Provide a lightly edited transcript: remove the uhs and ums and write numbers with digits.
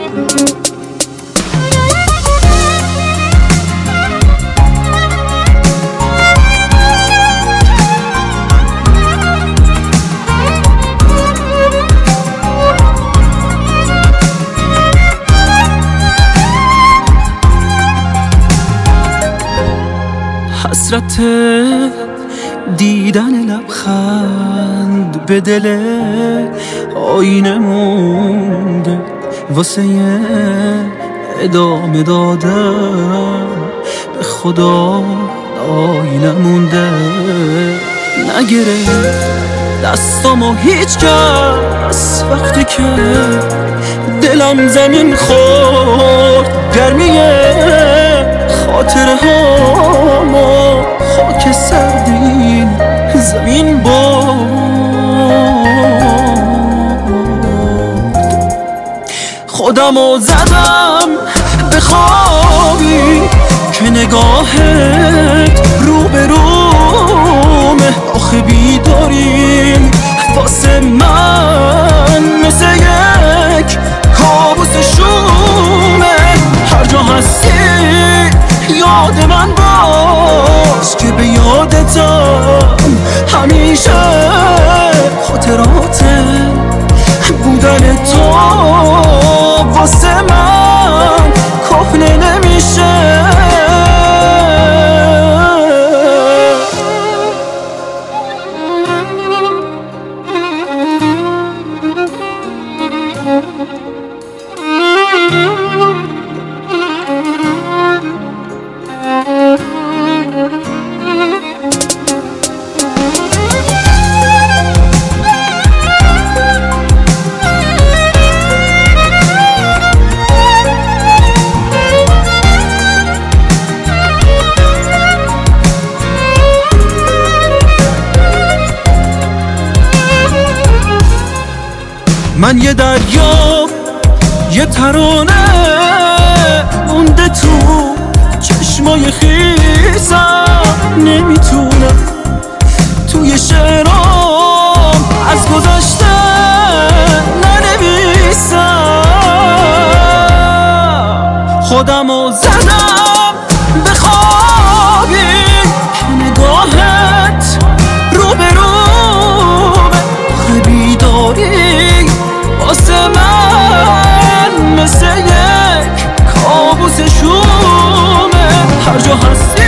حسرت دیدن لبخند به دل آینه مونده، واسه ادامه دادن به خدا آینه مونده. نگیره دستامو هیچ کس وقتی که دلم زمین خورد، گرمیه خاطره هامو خاک سردین زمین برد. خودمو زدم به خوابی که نگاهت رو به رومه، آخه بیداریم واسه من مثل یک کابوس شومه. هر جا هستی یاد من باش که به یادتم همیشه خاطرات بودن تو واسه من کهنه نمیشه. من یه دریا یه ترانه مونده تو چشمای خیسم، نمیتونم توی شعرام از گذشته ننویسم. خودمو زدم به خوابی که نگاهت رو به رومه، آخه بیداری واسه من مثل یک کابوس شومه. هر جا هستی